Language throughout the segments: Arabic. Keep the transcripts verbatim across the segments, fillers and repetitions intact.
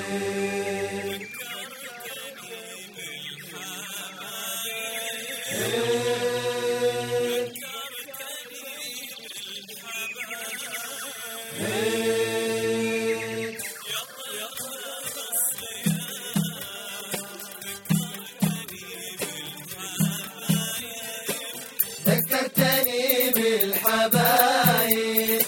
ذكرتني بالحبايب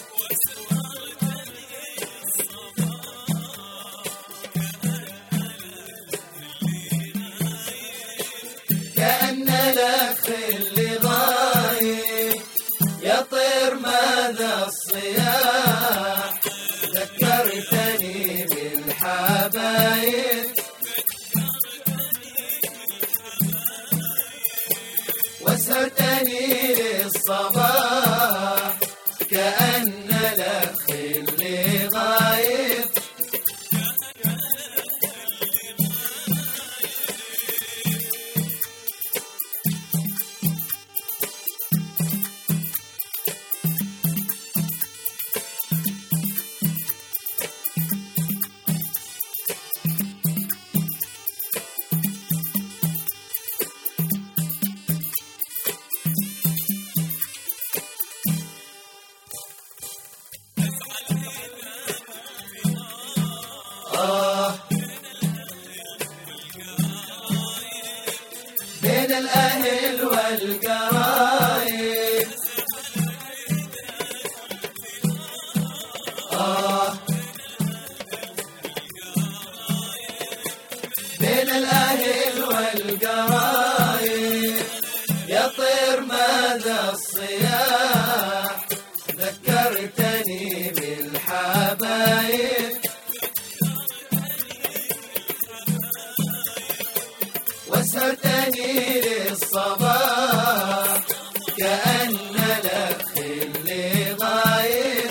كأن الأخ اللي غايب يطير ماذا الصياح. ذكرتني بالحبايب واسهرتني للصباح كأن الأخ اللي غايب آه بين الأهل والقرايب. آه بين الأهل والقرايب يطير ماذا الصياح. ذكرتني بالحبايب واسهرتني للصباح كأن الأخ اللي غايب.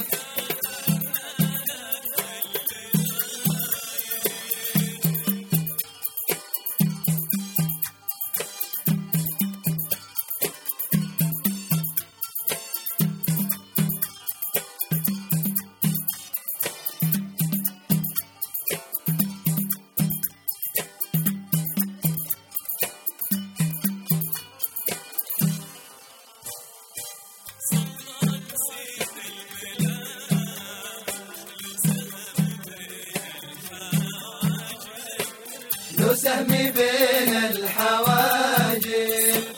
له سهم بين الحواجب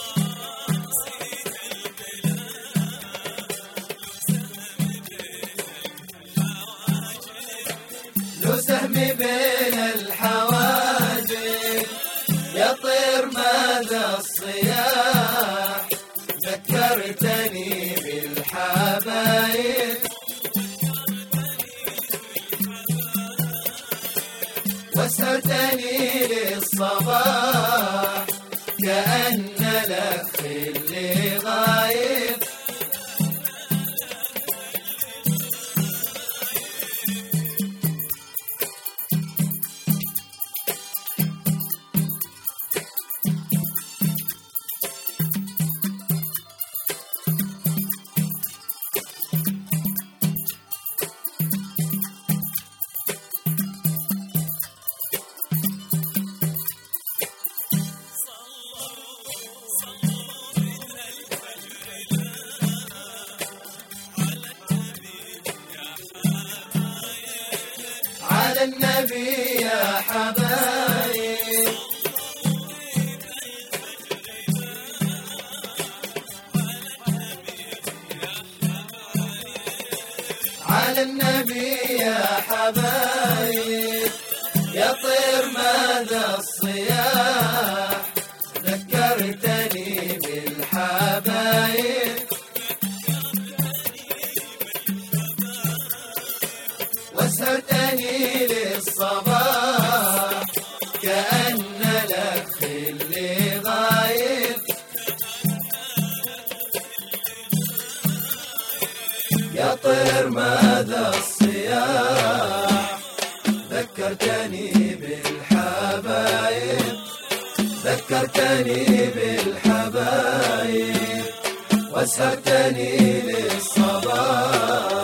له سهم بين الحواجب يطير ماذا الصياح. ذكرتني بالحبايب واسهرتني للصباح كأن الأخ اللي غايب. على النبي يا حبايب على النبي يا حبايب يطير ماذا الصياح. ذكرتني بالحبايب واسهرتني للصباح كأن الأخ اللي غايب. يطير ماذا الصياح. ذكرتني بالحبايب ذكرتني بالحبايب واسهرتني للصباح